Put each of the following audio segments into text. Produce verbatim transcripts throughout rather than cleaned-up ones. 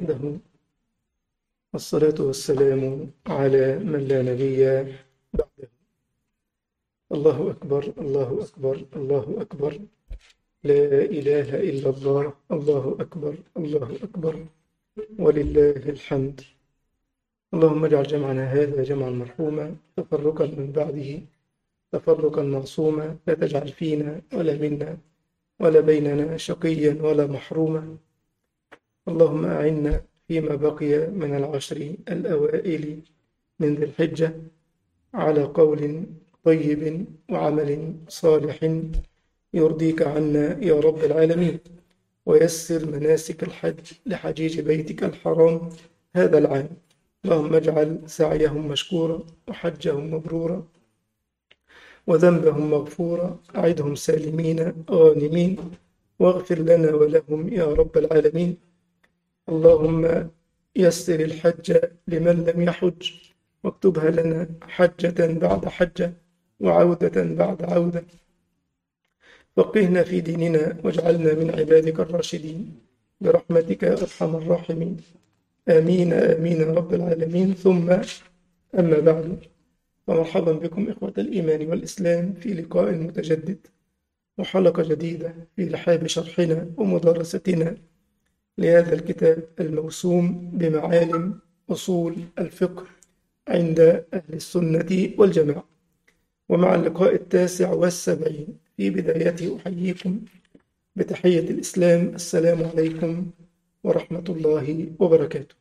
وحده، والصلاة والسلام على من لا نبي بعده. الله أكبر، الله أكبر، الله أكبر، لا إله إلا الله، الله أكبر، الله أكبر، ولله الحمد. اللهم اجعل جمعنا هذا جمعا مرحوما، تفرقا من بعده تفرقا معصوما، لا تجعل فينا ولا منا ولا بيننا شقيا ولا محروما. اللهم أعنا فيما بقي من العشر الأوائل من ذي الحجة على قول طيب وعمل صالح يرضيك عنا يا رب العالمين، ويسر مناسك الحج لحجيج بيتك الحرام هذا العام. اللهم اجعل سعيهم مشكورا وحجهم مبرورا وذنبهم مغفورا، أعدهم سالمين غانمين، واغفر لنا ولهم يا رب العالمين. اللهم يسر الحج لمن لم يحج، واكتبها لنا حجة بعد حجة وعودة بعد عودة. فقهنا في ديننا واجعلنا من عبادك الراشدين برحمتك يا أرحم الراحمين. آمين آمين يا رب العالمين. ثم أما بعد، فمرحبا بكم إخوة الإيمان والإسلام في لقاء متجدد وحلقة جديدة في رحاب شرحنا ومدارستنا لهذا الكتاب الموسوم بمعالم أصول الفقه عند أهل السنة والجماعة. ومع اللقاء التاسع والسبعين في بدايته أحييكم بتحية الإسلام، السلام عليكم ورحمة الله وبركاته.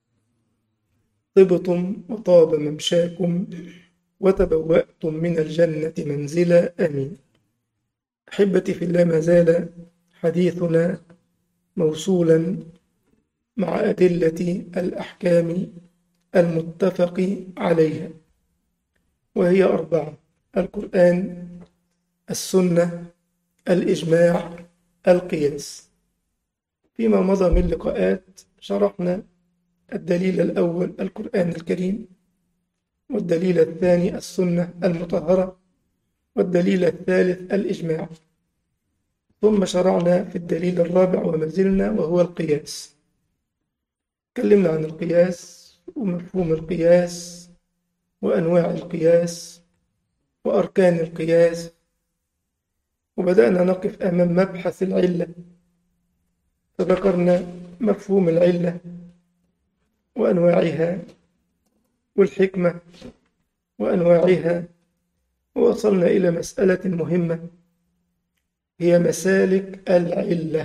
طبتم وطاب ممشاكم وتبوأتم من الجنة منزلا، آمين. أحبتي في الله، ما زال حديثنا موصولا مع أدلة الأحكام المتفق عليها، وهي أربعة: القرآن، السنة، الإجماع، القياس. فيما مضى من لقاءات شرحنا الدليل الأول القرآن الكريم، والدليل الثاني السنة المطهرة، والدليل الثالث الإجماع. ثم شرعنا في الدليل الرابع وما زلنا وهو القياس. تكلمنا عن القياس ومفهوم القياس وأنواع القياس وأركان القياس، وبدأنا نقف أمام مبحث العلة، فذكرنا مفهوم العلة وأنواعها والحكمة وأنواعها، ووصلنا إلى مسألة مهمة هي مسالك العلة.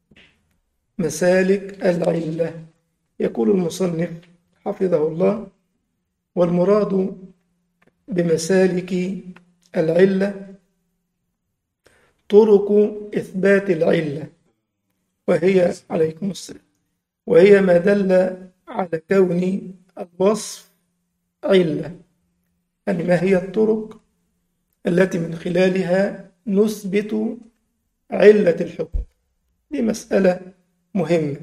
مسالك العلة، يقول المصنف حفظه الله: والمراد بمسالك العلة طرق إثبات العلة، وهي عليكم السلام وهي ما دل على كون الوصف علة. يعني ما هي الطرق التي من خلالها نثبت علة الحكم؟ دي مسألة مهمة.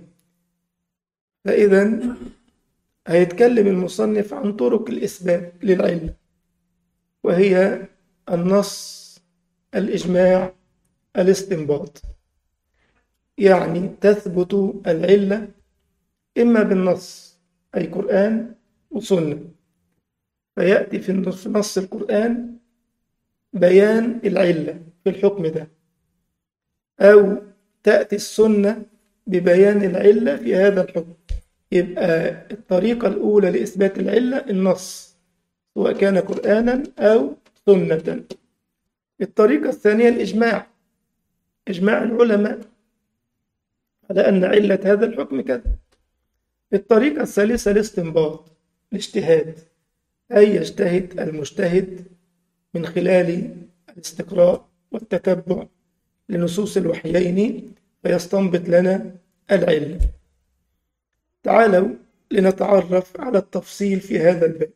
فإذا هيتكلم المصنف عن طرق الإثبات للعلة، وهي النص، الإجماع، الاستنباط. يعني تثبت العلة إما بالنص أي قرآن وسنة، فيأتي في نص القرآن بيان العلة في الحكم ده، أو تأتي السنة ببيان العلة في هذا الحكم. يبقى الطريقة الأولى لإثبات العلة النص، سواء كان قرآنا أو سنة. الطريقة الثانية الإجماع، إجماع العلماء على أن علة هذا الحكم كذا. الطريقة الثالثة الاستنباط، الاجتهاد، أي يجتهد المجتهد من خلال الاستقراء والتتبع لنصوص الوحيين فيستنبط لنا العلة. تعالوا لنتعرف على التفصيل في هذا الباب.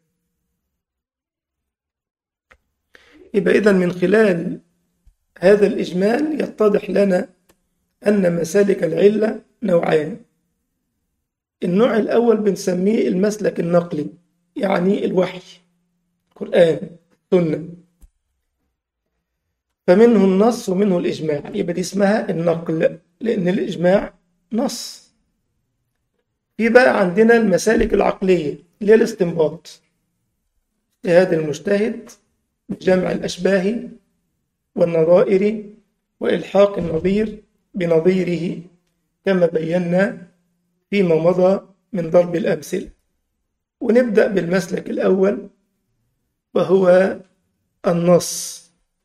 يبقى إذن من خلال هذا الإجمال يتضح لنا أن مسالك العلة نوعان. النوع الأول بنسميه المسلك النقلي، يعني الوحي، قرآن، سنة، فمنه النص ومنه الإجماع. يبقى دي اسمها النقل، لأن الإجماع نص في بقى عندنا المسالك العقلية اللي هي الاستنباط، اجتهاد المجتهد بجمع الأشباه والنظائر وإلحاق النظير بنظيره كما بينا فيما مضى من ضرب الأمثلة. ونبدأ بالمسلك الأول وهو النص.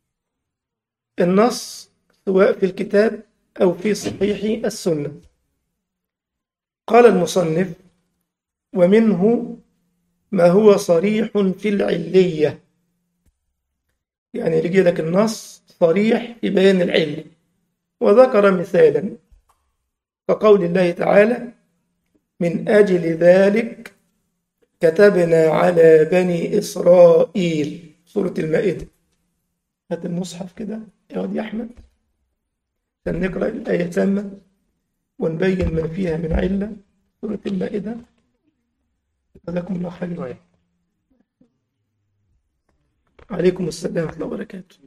النص سواء في الكتاب أو في صحيح السنة. قال المصنف: ومنه ما هو صريح في العلية، يعني يجي لك النص صريح في بيان العلة. وذكر مثالا كقول الله تعالى: من أجل ذلك كتبنا على بني إسرائيل، سورة المائدة. هات المصحف كده يا واد يا أحمد عشان نقرأ الآية تامة ونبين ما فيها من علة. سورة المائدة. جزاكم الله خيرا. عليكم السلام ورحمة الله وبركاته.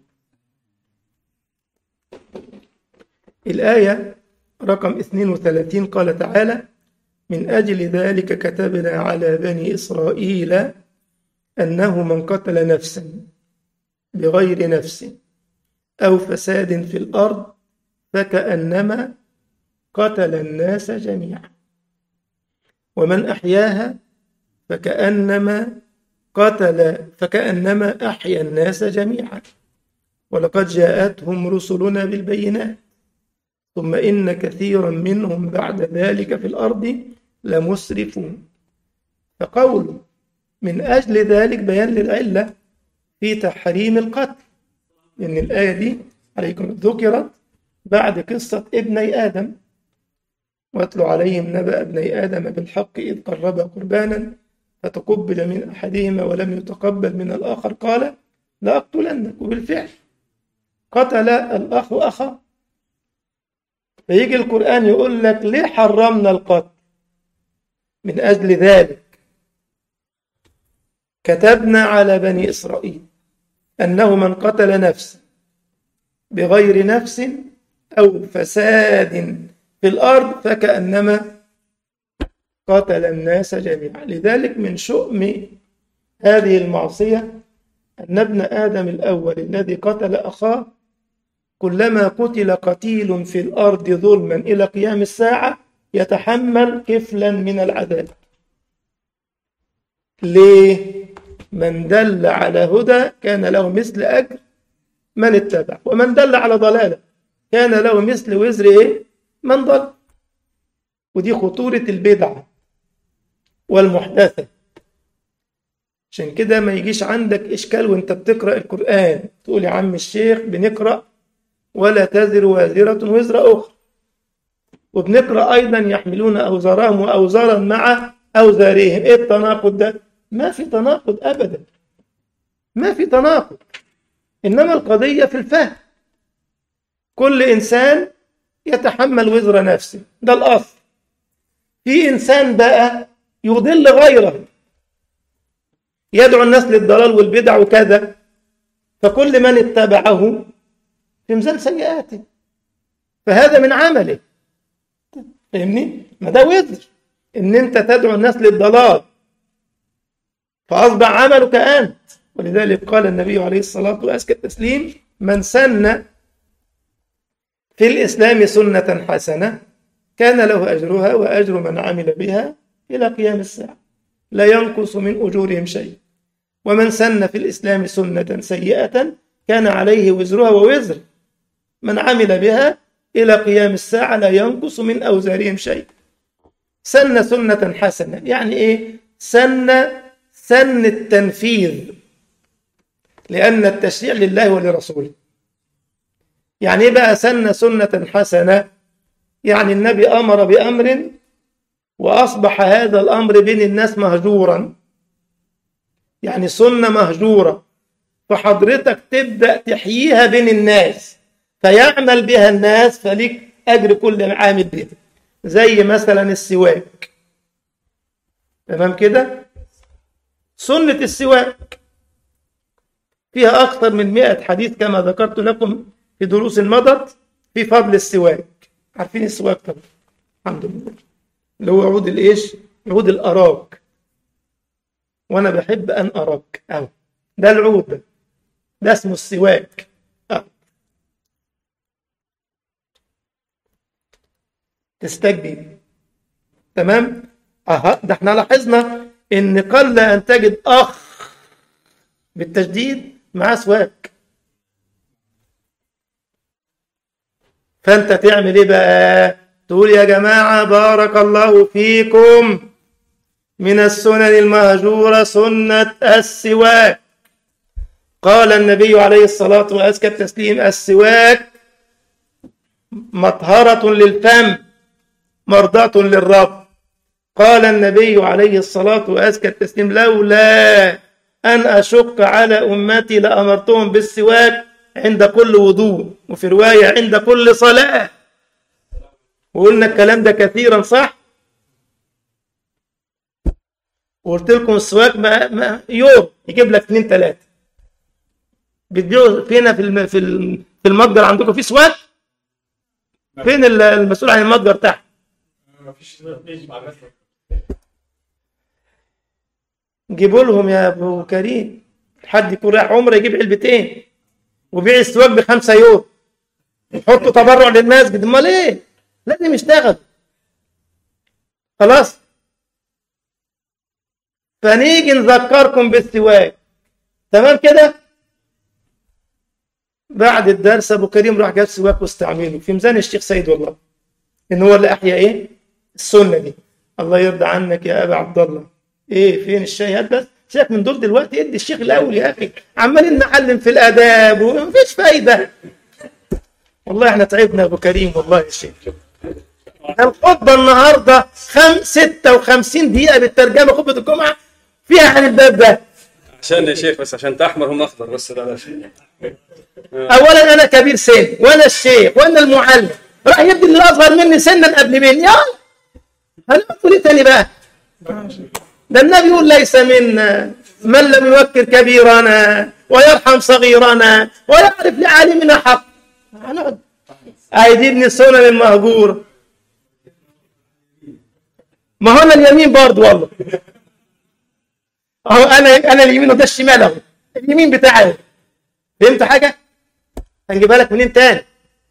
الآية رقم اثنين وثلاثين قال تعالى: من أجل ذلك كتبنا على بني إسرائيل أنه من قتل نفسا بغير نفس أو فساد في الأرض فكأنما قتل الناس جميعا، ومن أحياها فكأنما قتل فكأنما أحيا الناس جميعا، ولقد جاءتهم رسلنا بالبينات ثم إن كثيرا منهم بعد ذلك في الأرض لمسرفون. فقول من أجل ذلك بيان للعلة في تحريم القتل، لأن الآية دي عليكم ذكرت بعد قصة ابني آدم: واتلوا عليهم نبأ ابني آدم بالحق إذ قربا قربانا فتقبل من أحدهما ولم يتقبل من الآخر قال لأقتلنك. وبالفعل قتل الأخ أخاه. فيجي القرآن يقول لك ليه حرمنا القتل؟ من أجل ذلك كتبنا على بني إسرائيل أنه من قتل نفسا بغير نفس أو فساد في الأرض فكأنما قتل الناس جميعا. لذلك من شؤم هذه المعصية أن ابن آدم الأول الذي قتل أخاه كلما قتل قتيل في الأرض ظلما إلى قيام الساعة يتحمل كفلا من العذاب. ليه؟ من دل على هدى كان له مثل أجر من اتبع، ومن دل على ضلالة كان له مثل وزر إيه؟ من ضل. ودي خطورة البدعة والمحدثة. عشان كده ما يجيش عندك إشكال وانت بتقرأ القرآن تقول يا عم الشيخ بنقرأ ولا تزر وازرة وزر أخرى، وبنقرأ أيضا يحملون أوزارهم وأوزارا مع أوزارهم. إيه التناقض ده؟ ما في تناقض أبدا، ما في تناقض، إنما القضية في الفهم. كل إنسان يتحمل وزر نفسه، ده الأصل. في إنسان بقى يضل غيره، يدعو الناس للضلال والبدع وكذا، فكل من اتبعه في ميزان سيئاته، فهذا من عمله. فاهمني؟ ما ده وزر ان انت تدعو الناس للضلال، فاصبح عملك انت. ولذلك قال النبي عليه الصلاه وازكى التسليم: من سن في الاسلام سنه حسنه كان له اجرها واجر من عمل بها الى قيام الساعه لا ينقص من اجورهم شيء، ومن سن في الاسلام سنه سيئه كان عليه وزرها ووزر من عمل بها إلى قيام الساعة لا ينقص من أوزارهم شيء. سن سنة حسنة يعني إيه؟ سن سن التنفيذ، لأن التشريع لله ولرسوله. يعني إيه بقى سن سنة حسنة؟ يعني النبي أمر بأمر وأصبح هذا الأمر بين الناس مهجورا، يعني سنة مهجورة، فحضرتك تبدأ تحييها بين الناس فيعمل بها الناس فليك أجر كل عامل بها. زي مثلا السواك، تمام كده؟ سنة السواك فيها أكثر من مئة حديث كما ذكرت لكم في دروس مضت في فضل السواك. عارفين السواك طبعا، الحمد لله. اللي هو عود الايش؟ عود الاراك. وانا بحب ان اراك اهو، ده العود ده ده اسمه السواك. أه. تستجدي. تمام. اها، ده احنا لاحظنا ان قل ان تجد اخ بالتشديد مع سواك. فانت تعمل ايه بقى؟ تقول يا جماعة بارك الله فيكم، من السنن المهجورة سنة السواك. قال النبي عليه الصلاة وأزكى التسليم: السواك مطهرة للفم مرضاة للرب. قال النبي عليه الصلاة وأزكى التسليم: لولا أن أشق على أمتي لأمرتهم بالسواك عند كل وضوء، وفي رواية عند كل صلاة. وقلنا الكلام ده كثيرا صح؟ وقلت لكم السواك ما ما يوم يجيب لك اثنين ثلاثة. بتبيعوا فين في الم... في الم... في المتجر عندكم في سواك؟ فين المسؤول عن المتجر تحت؟ ما فيش. جيبوا لهم يا ابو كريم، حد يكون رايح عمره يجيب علبتين وبيع السواك بخمسة يورو يحطوا تبرع للمسجد. امال ايه؟ لازم يشتغل. خلاص. فنيجي نذكركم بالسواك. تمام كده؟ بعد الدرس ابو كريم راح جاب سواك واستعمله في ميزان الشيخ سيد، والله ان هو اللي احيا ايه؟ السنه دي. الله يرضى عنك يا ابا عبد الله. ايه فين الشاي؟ هات بس سيبك من دول دلوقتي، ادي الشيخ الاول يا اخي. عمالين نعلم في الاداب ومفيش فايده. والله احنا تعبنا يا ابو كريم والله يا شيخ. الخطبه النهارده خم ستة وخمسين دقيقه بالترجمه، خطبه الجمعه فيها عن الباب ده. عشان يا شيخ بس عشان تحمر هم اخضر بس. لا لا شيء. اولا انا كبير سن وانا الشيخ وانا المعلم، راح يبدي اللي اصغر مني سنا قبل مني. يلا هنقول ايه تاني بقى؟ ده النبي يقول ليس منا من لم يوكر كبيرنا ويرحم صغيرنا ويعرف لعالمنا حق. هنقعد عايزين السنن المهجوره. ما هو انا اليمين برضه والله. اهو انا انا اليمين وده الشمال اهو. اليمين بتاعي. فهمت حاجه؟ هنجيبها لك منين تاني؟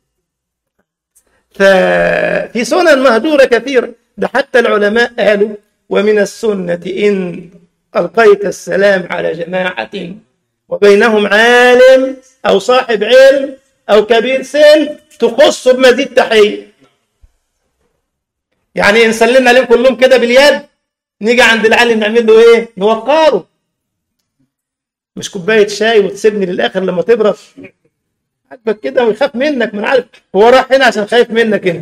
ففي سنن مهجوره كثيره. ده حتى العلماء قالوا: ومن السنة إن ألقيت السلام على جماعة وبينهم عالم أو صاحب علم أو كبير سن تخص بمزيد تحية. يعني إن سلمنا عليهم كلهم كده باليد، نيجي عند العالم نعمل له إيه؟ نوقره. مش كوباية شاي وتسيبني للآخر لما تبرد. عاجبك كده ويخاف منك، من عارف هو راح هنا عشان خايف منك أنت.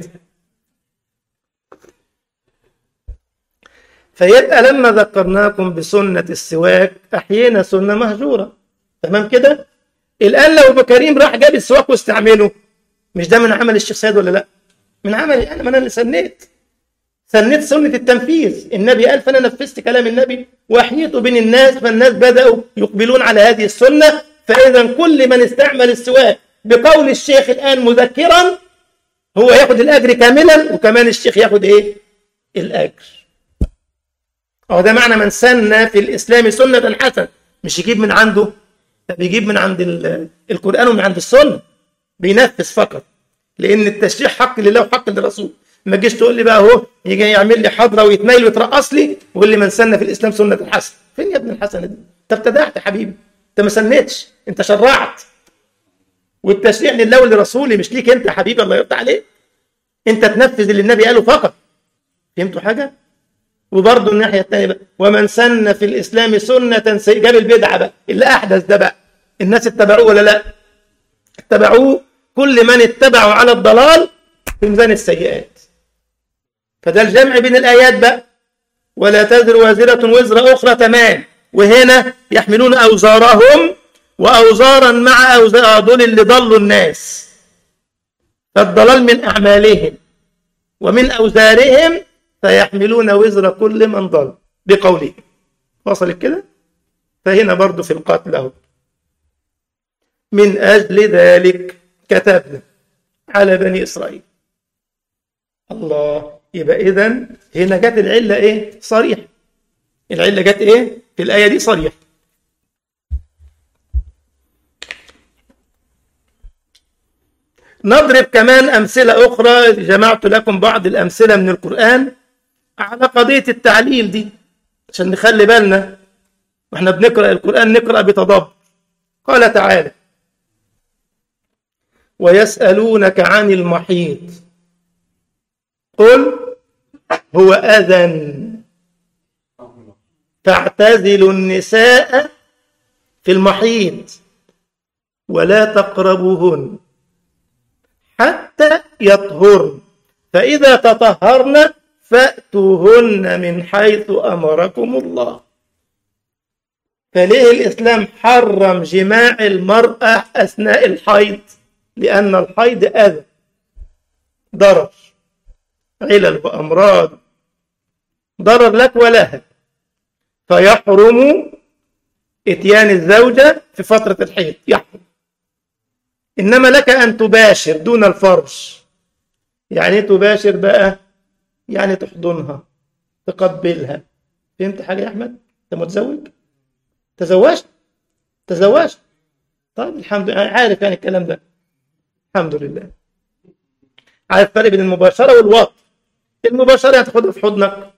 فيبقى لما ذكرناكم بسنة السواك أحيينا سنة مهجورة. تمام كده؟ الآن لو ابو كريم راح جاب السواك واستعمله، مش ده من عمل الشيخ سيد ولا لا؟ من عمل يعني، ما أنا اللي سنيت سنيت سنة التنفيذ. النبي قال فأنا نفذت كلام النبي وأحييته بين الناس، فالناس بدأوا يقبلون على هذه السنة. فإذا كل من استعمل السواك بقول الشيخ الآن مذكرا هو ياخد الأجر كاملا، وكمان الشيخ ياخد إيه؟ الأجر. أو ده معنى من سن في الإسلام سنة حسنة. مش يجيب من عنده، ده بيجيب من عند القرآن ومن عند السنة، بينفذ فقط. لأن التشريع حق لله وحق للرسول. ما تجيش تقول لي بقى اهو يجي يعمل لي حضرة ويتنيل ويترقص لي ويقول لي من سن في الإسلام سنة حسنة. فين يا ابن الحسنة دي؟ أنت ابتدعت يا حبيبي، أنت ما سنتش، أنت شرعت. والتشريع لله ولرسوله مش ليك أنت يا حبيبي، الله يرضى عليك. أنت تنفذ اللي النبي قاله فقط. فهمتوا حاجة؟ وبرضه الناحية الثانية بقى: ومن سن في الإسلام سنة سيئة. جاب البدعة بقى اللي أحدث ده بقى، الناس اتبعوه ولا لا؟ اتبعوه. كل من اتبعوا على الضلال في ميزان السيئات. فده الجمع بين الآيات بقى: ولا تزر وازرة وزر أخرى. تمام. وهنا يحملون أوزارهم وأوزارا مع أوزار دول اللي ضلوا الناس. فالضلال من أعمالهم ومن أوزارهم، فيحملون وزر كل من ضل بقوله. وصلت كده؟ فهنا برضو في القتل له: من أجل ذلك كتبنا على بني إسرائيل. الله، يبقى إذن هنا جت العلة إيه؟ صريح. العلة جت إيه؟ في الآية دي صريح. نضرب كمان أمثلة أخرى. جمعت لكم بعض الأمثلة من القرآن على قضية التعليل دي عشان نخلي بالنا وإحنا بنقرأ القرآن نقرأ بتدبر. قال تعالى: ويسألونك عن المحيط قل هو أذى فاعتزلوا النساء في المحيط ولا تقربوهن حتى يطهرن فإذا تطهرن فأتوهن من حيث أمركم الله. فليه الإسلام حرم جماع المرأة أثناء الحيض؟ لأن الحيض أذى، ضرر، علل وأمراض، ضرر لك ولها، فيحرم إتيان الزوجة في فترة الحيض، يحرم. إنما لك أن تباشر دون الفرج. يعني تباشر بقى؟ يعني تحضنها، تقبلها. فهمت حاجة يا أحمد؟ أنت متزوج؟ تزوجت؟ تزوجت؟ طيب الحمد لله، عارف يعني الكلام ده. الحمد لله. عارف الفرق بين المباشرة والوطء. المباشرة يعني تاخدها في حضنك،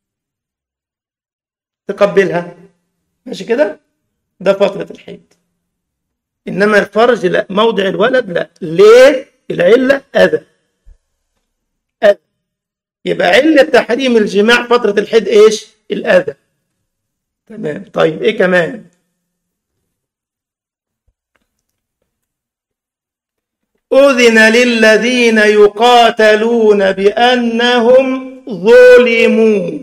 تقبلها، ماشي كده؟ ده فترة الحيض. إنما الفرج لا، موضع الولد لا. ليه؟ العلة أذى. أذى. يبقى علة تحريم الجماع فترة الحيض إيش؟ الأذى. تمام. طيب إيه كمان؟ أذن للذين يقاتلون بأنهم ظلموا.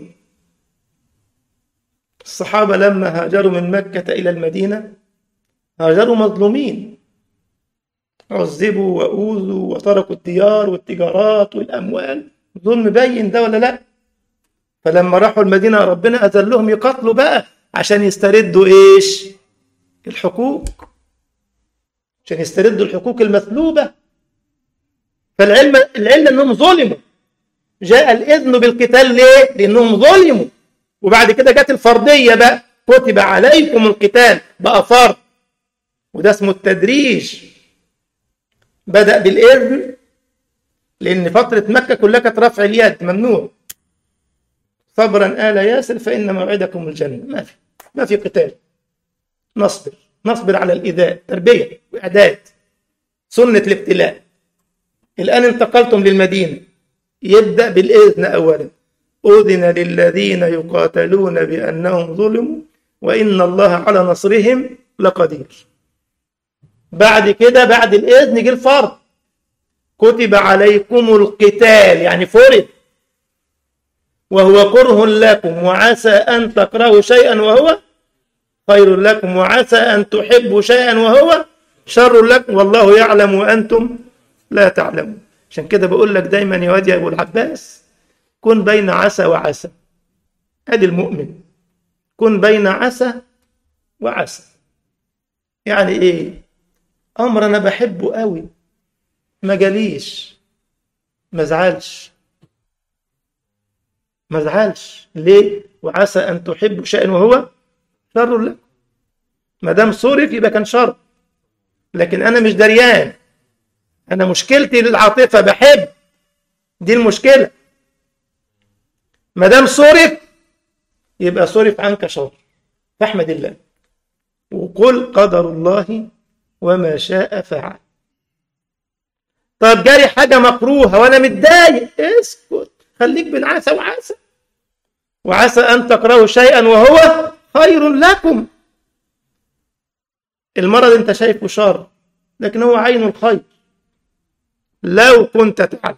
الصحابة لما هاجروا من مكة إلى المدينة هاجروا مظلومين، عذبوا وأوذوا وتركوا الديار والتجارات والأموال. ظلم بين ده ولا لا؟ فلما راحوا المدينة ربنا أذن لهم يقاتلوا بقى عشان يستردوا إيش؟ الحقوق، عشان يستردوا الحقوق المسلوبة. فالعلم العلة أنهم ظلموا. جاء الإذن بالقتال ليه؟ لأنهم ظلموا. وبعد كده جت الفرضية بقى، كتب عليكم القتال بقى فرض، وده اسمه التدريج. بدأ بالإذن لأن فترة مكة كلها كانت رفع اليد، ممنوع. صبرا آل ياسر فإن موعدكم الجنة. ما في ما في قتال. نصبر نصبر على الإيذاء، تربية وإعداد، سنة الابتلاء. الآن انتقلتم للمدينة، يبدأ بالإذن أولا. أذن للذين يقاتلون بأنهم ظلموا وإن الله على نصرهم لقدير. بعد كده بعد الإذن جه الفرض، كتب عليكم القتال يعني فرض، وهو كره لكم وعسى أن تكرهوا شيئا وهو خير لكم وعسى أن تحبوا شيئا وهو شر لكم والله يعلم وأنتم لا تعلمون. عشان كده بقول لك دايما يا واد يا أبو العباس، كن بين عسى وعسى. أدي المؤمن، كن بين عسى وعسى. يعني إيه؟ أمر أنا بحبه قوي، ما جاليش، ما زعلش ما زعلش. ليه؟ وعسى أن تحبوا شيئا وهو شر لكم. ما دام صرف يبقى كان شر، لكن أنا مش دريان. أنا مشكلتي للعاطفة، بحب، دي المشكلة. ما دام صرف يبقى صرف عنك شر، فاحمد الله وقل قدر الله وما شاء فعل. طب جاري حاجة مكروهة وأنا متضايق، اسكت، خليك بين عسى وعسى. وعسى أن تكرهوا شيئا وهو خير لكم. المرض أنت شايفه شر لكن هو عين الخير لو كنت تعلم.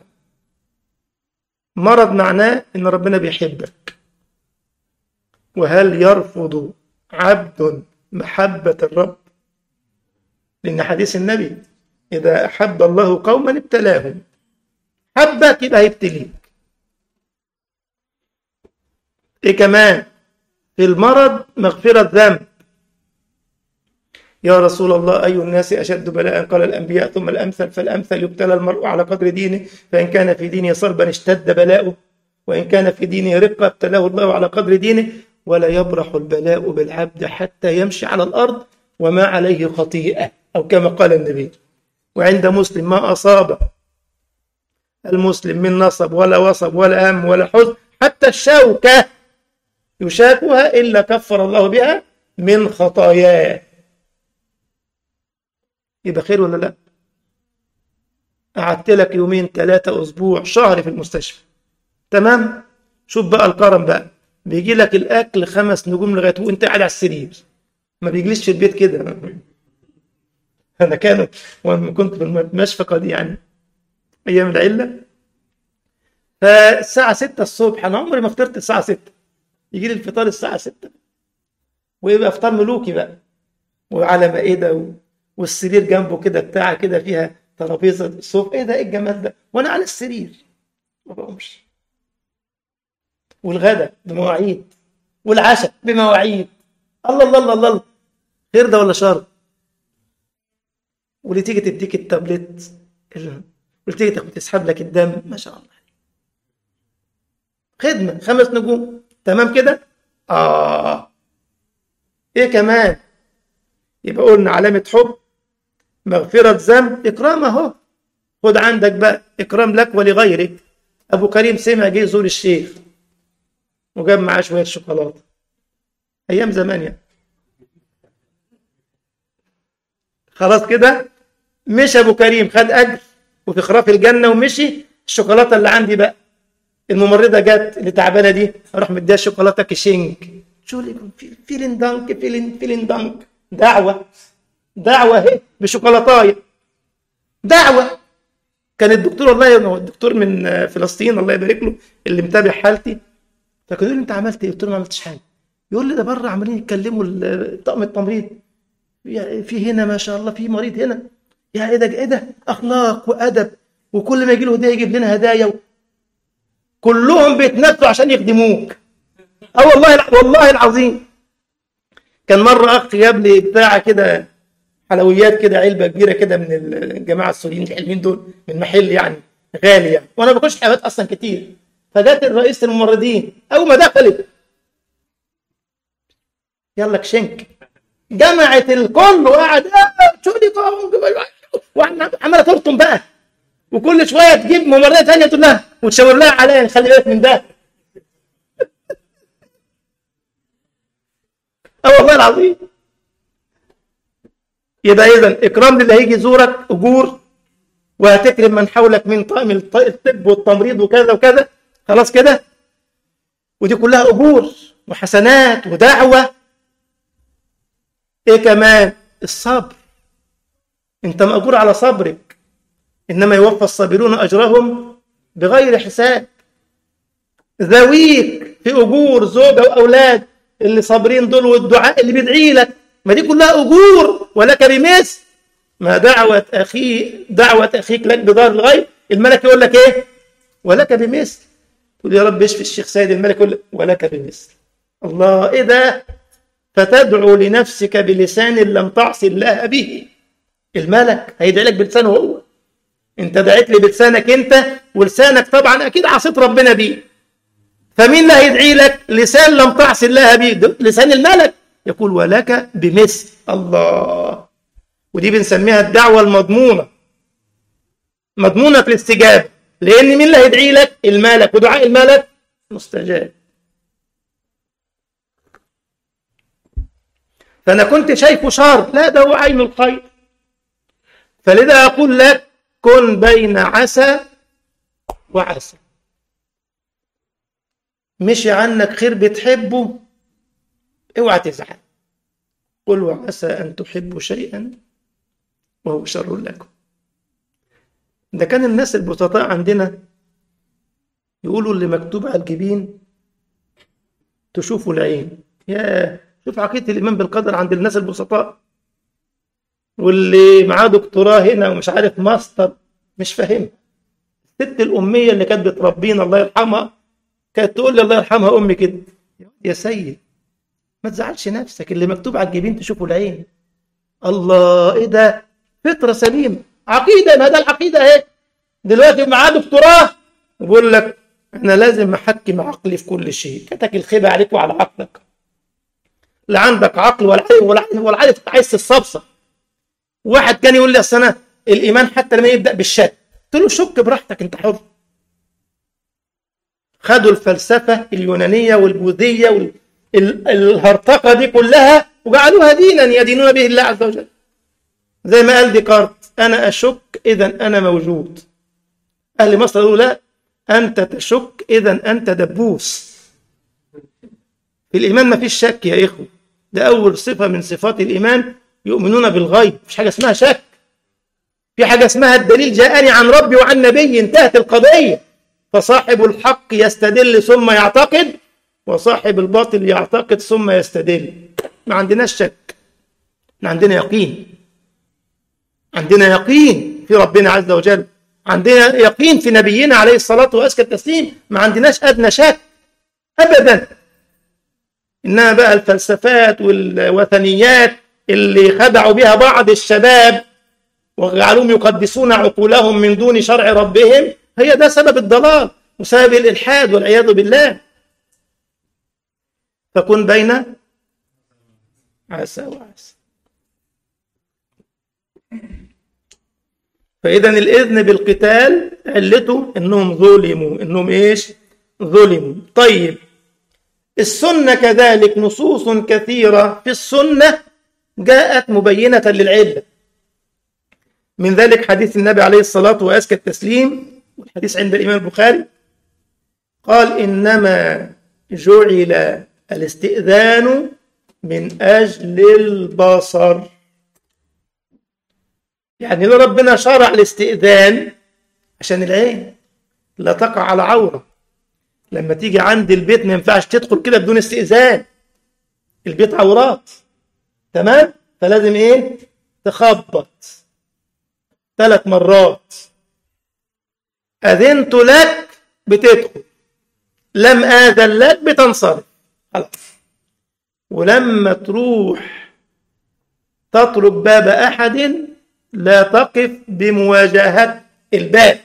مرض معناه إن ربنا بيحبك. وهل يرفض عبد محبة الرب؟ لأن حديث النبي إذا أحب الله قوما ابتلاهم. حبك يبقى هيبتليك. إيه كمان؟ في المرض مغفرة ذنب. يا رسول الله أي الناس أشد بلاء؟ قال الأنبياء ثم الأمثل فالأمثل. يبتلى المرء على قدر دينه، فإن كان في دينه صلبا اشتد بلاؤه وإن كان في دينه رقة ابتلاه الله على قدر دينه، ولا يبرح البلاء بالعبد حتى يمشي على الأرض وما عليه خطيئة، أو كما قال النبي. وعند مسلم: ما أصاب المسلم من نصب ولا وصب ولا هم ولا حزن حتى الشوكة يشاكها إلا كفر الله بها من خطاياه. يبقى خير ولا لا؟ قعدت لك يومين ثلاثة أسبوع شهر في المستشفى، تمام؟ شوف بقى الكرم بقى، بيجي لك الأكل خمس نجوم لغاية وأنت قاعد على السرير، ما بيجليش في البيت كده. أنا كانوا وأنا كنت في المشفقة دي يعني أيام العلة، فالساعة ستة الصبح، أنا عمري ما فطرت الساعة ستة، يجي لي الفطار الساعة ستة ويبقى فطار ملوكي بقى، وعلى مائدة والسرير جنبه كده بتاع كده فيها ترابيزة صوف. إيه ده؟ إيه الجمال ده؟ وأنا على السرير ما بقومش. والغدا بمواعيد والعشاء بمواعيد. الله الله الله الله، خير ده ولا شر؟ واللي تيجي تديك التابلت، واللي تيجي تسحب لك الدم، ما شاء الله، خدمة خمس نجوم، تمام كده؟ آه إيه كمان؟ يبقى قلنا علامة حب مغفرة ذنب، إكرام أهو. خد عندك بقى إكرام لك ولغيرك. أبو كريم سمع جه يزور الشيخ وجاب معاه شوية شوكولاتة، أيام زمان يعني، خلاص كده مش أبو كريم خد أجر وفي خراف الجنة ومشي. الشوكولاتة اللي عندي بقى، الممرضة جت اللي تعبانة دي، أروح مديها شوكولاتة كيشنج، شو اللي فيلين دانك فيلين فيلين دانك، دعوة دعوة اهي بشوكولاتاية، دعوة. كان الدكتور، والله الدكتور من فلسطين الله يبارك له اللي متابع حالتي، فكان يقول لي انت عملت ايه؟ قلت له ما عملتش حاجه. يقول لي ده بره عمالين يتكلموا طاقم التمريض، في هنا ما شاء الله في مريض هنا، يا ايه ده ايه ده، اخلاق وادب، وكل ما يجي له هديه يجيب لنا هدايا، كلهم بيتنافسوا عشان يخدموك. اه والله والله العظيم. كان مره اخ جاب لي بتاعه كده حلويات كده، علبه كبيره كده من الجماعه السوريين الحلوين دول، من محل يعني غالي يعني، وانا ما باكلش حلويات اصلا كتير. فجت الرئيس الممرضين اول ما دخلت، يلا كشنك، جمعت الكل وقعد شو دي وعماله تلطم بقى، وكل شويه تجيب ممرضه ثانيه تقول لها وتشاور لها عليها خلي بالك من ده. اه والله العظيم. يبقى اذا اكرام للي هيجي يزورك اجور، وهتكرم من حولك من طاقم الطب والتمريض وكذا وكذا، خلاص كده، ودي كلها اجور وحسنات ودعوه. ايه كمان؟ الصبر، انت مأجور على صبرك، انما يوفى الصابرون اجرهم بغير حساب. ذويك في اجور زوجه واولاد اللي صابرين دول، والدعاء اللي بيدعي لك، ما دي كلها اجور، ولك بمثل ما دعوة اخي دعوة اخيك لك بظهر الغيب. الملك يقول لك ايه؟ ولك بمثل. تقول يا رب اشفي الشيخ سيد، الملك يقول لك ولك بمثل. الله، ايه ده؟ فتدعو لنفسك بلسان لم تعص الله به. الملك هيدعي لك بلسانه هو، انت دعيت لي بلسانك انت، ولسانك طبعا اكيد عصيت ربنا بيه، فمين اللي هيدعي لك؟ لسان لم تعص الله به، لسان الملك يقول ولك بمثل. الله، ودي بنسميها الدعوة المضمونة، مضمونة في الاستجابة، لأن مين اللي هيدعي لك؟ الملك، ودعاء الملك مستجاب. فأنا كنت شايفه شر، لا ده هو عين الخير. فلذا أقول لك كن بين عسى وعسى، مشي عنك خير بتحبه اوعى تزعل. قل وعسى أن تحبوا شيئا وهو شر لكم. ده كان الناس البسطاء عندنا يقولوا اللي مكتوب على الجبين تشوفوا العين. يا شوف عقيدة الإيمان بالقدر عند الناس البسطاء، واللي معاه دكتوراه هنا ومش عارف ماستر مش فاهم. الست الأمية اللي كانت بتربينا الله يرحمها كانت تقول لي الله يرحمها أمي كده، يا سيد ما تزعلش نفسك، اللي مكتوب على الجبين تشوفوا العين. الله، ايه ده؟ فطرة سليمة، عقيدة، ما ده العقيدة اهي. دلوقتي معاه دكتوراه وبيقول لك أنا لازم أحكم عقلي في كل شيء. كتك الخيبة عليك وعلى عقلك، لا عندك عقل ولا عارف ولا عارف ولا عارف عايز تتصبصب. واحد كان يقول لي أصل أنا الإيمان حتى لما يبدأ بالشك، قلت له شك براحتك أنت حر. خدوا الفلسفة اليونانية والبوذية والهرطقة دي كلها وجعلوها دينا يدينون به الله عز وجل. زي ما قال ديكارت أنا أشك إذا أنا موجود. أهل مصر يقولوا لا، أنت تشك إذا أنت دبوس. في الإيمان ما فيش شك يا إخوة، ده أول صفة من صفات الإيمان، يؤمنون بالغيب. مفيش حاجة اسمها شك، في حاجة اسمها الدليل جاءني عن ربي وعن نبي، انتهت القضية. فصاحب الحق يستدل ثم يعتقد، وصاحب الباطل يعتقد ثم يستدل. ما عندناش شك، ما عندنا يقين. عندنا يقين في ربنا عز وجل، عندنا يقين في نبينا عليه الصلاة وأزكى التسليم، ما عندناش أدنى شك أبدا. إنما بقى الفلسفات والوثنيات اللي خدعوا بها بعض الشباب وجعلوهم يقدسون عقولهم من دون شرع ربهم، هي ده سبب الضلال وسبب الإلحاد والعياذ بالله. فكن بين عسى وعسى. فإذا الإذن بالقتال علته إنهم ظلموا، إنهم إيش؟ ظلموا. طيب السنة كذلك نصوص كثيرة في السنة جاءت مبينة للعلة. من ذلك حديث النبي عليه الصلاة وأزكى التسليم، والحديث عند الإمام البخاري، قال إنما جعل الاستئذان من أجل البصر. يعني ربنا شرع الاستئذان عشان العين لا تقع على عورة. لما تيجي عند البيت ما ينفعش تدخل كده بدون استئذان، البيت عورات، تمام؟ فلازم ايه؟ تخبط ثلاث مرات. أذنت لك بتدخل، لم آذن لك بتنصرف، خلاص. ولما تروح تطرق باب أحد لا تقف بمواجهة الباب،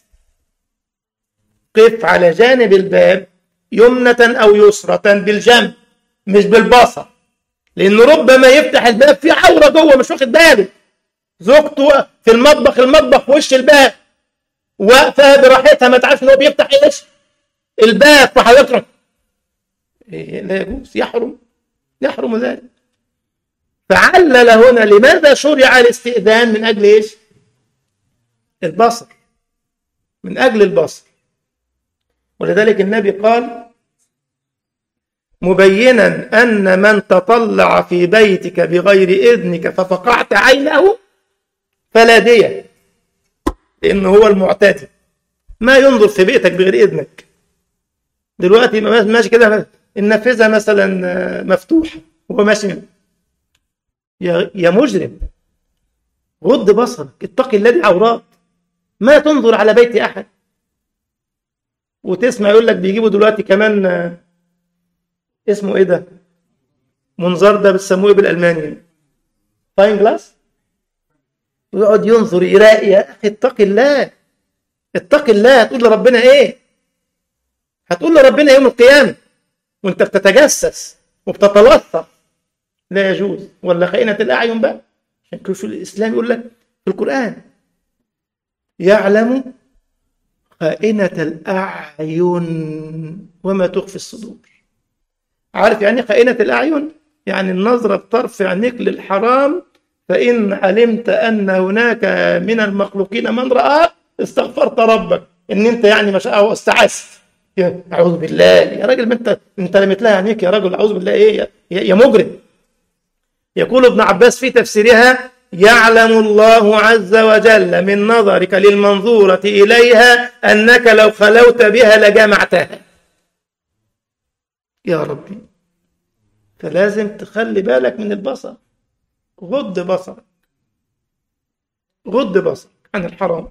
قف على جانب الباب يمنة أو يسرة بالجنب مش بالبصر، لأنه ربما يفتح الباب في عورة جوه مش واخد باله. زوجته في المطبخ، المطبخ في وش الباب واقفة براحتها ما تعرفش إن هو بيفتح إيش الباب، فحضرتك إيه لا يجوز، يحرم يحرم ذلك. فعلل هنا لماذا شرع الاستئذان؟ من أجل إيش؟ البصر، من أجل البصر. ولذلك النبي قال مبينا أن من تطلع في بيتك بغير إذنك ففقعت عينه فلا دية، لأنه هو المعتدي ما ينظر في بيتك بغير إذنك. دلوقتي ماشي كده النافذة مثلا مفتوحة وهو ماشي، يا مجرم غض بصرك، اتقي الذي عورات، ما تنظر على بيت أحد. وتسمع يقول لك بيجيبوا دلوقتي كمان اسمه ايه ده، منظار ده بتسموه بالألماني فاين جلاس، ويقعد ينظر يراقي. يا أخي اتقي الله، اتقي الله. هتقول لربنا ايه؟ هتقول لربنا يوم القيامة وانت بتتجسس وبتتلطف؟ لا يجوز. ولا خائنة الأعين بقى، عشان كده الإسلام يقول لك في القرآن يعلم خائنة الأعين وما تخفي الصدور. عارف يعني خائنة الأعين؟ يعني النظرة بطرف عينيك للحرام، فإن علمت أن هناك من المخلوقين من رأى استغفرت ربك، إن أنت يعني ما شاء الله استعست. أعوذ بالله يا راجل، ما أنت أنت لمت لها عينيك يا راجل، أعوذ بالله إيه يا, يا مجرم. يقول ابن عباس في تفسيرها يعلم الله عز وجل من نظرك للمنظورة إليها أنك لو خلوت بها لجمعتها. يا ربي، فلازم تخلي بالك من البصر، غض بصرك، غض بصرك عن الحرام.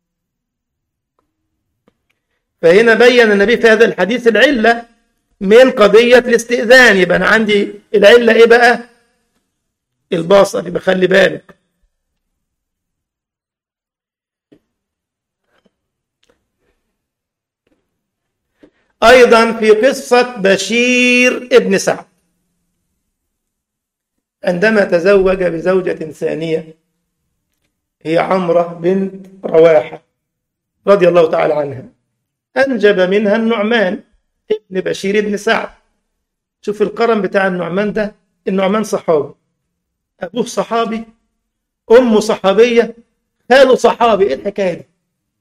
فهنا بين النبي في هذا الحديث العلة من قضية الاستئذان. يبقى أنا عندي العلة إيه بقى؟ البصر. يبقى خلي بالك. أيضا في قصة بشير ابن سعد عندما تزوج بزوجة ثانية هي عمرة بنت رواحة رضي الله تعالى عنها، أنجب منها النعمان ابن بشير ابن سعد. شوف الكرم بتاع النعمان ده، النعمان صحابي، أبوه صحابي، أمه صحابية، خاله صحابي. إيه الحكاية دي؟